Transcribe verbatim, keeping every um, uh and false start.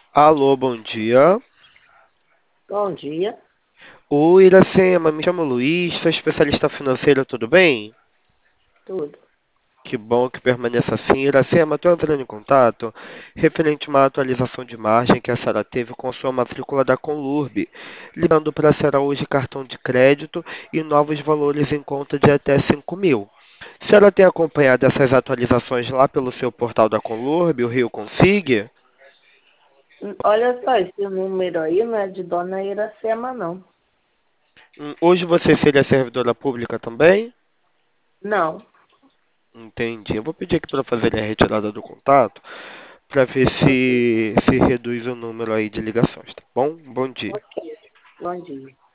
Alô, bom dia. Bom dia, Oi, Iracema, me chamo Luiz, sou especialista financeiro, tudo bem? tudo. Que bom que permaneça assim. Iracema, estou entrando em contato referente a uma atualização de margem que a senhora teve com sua matrícula da Conlurb, ligando para a senhora hoje cartão de crédito e novos valores em conta de até cinco mil. A senhora tem acompanhado essas atualizações lá pelo seu portal da Conlurb, o Rio Consig? Hum, Olha só, esse número aí não é de Dona Iracema, não. Hum, Hoje você seria servidora pública também? Não. Entendi. Eu vou pedir aqui para fazer a retirada do contato para ver Ok, se se reduz o número aí de ligações, tá bom? Bom dia. ok. Bom dia.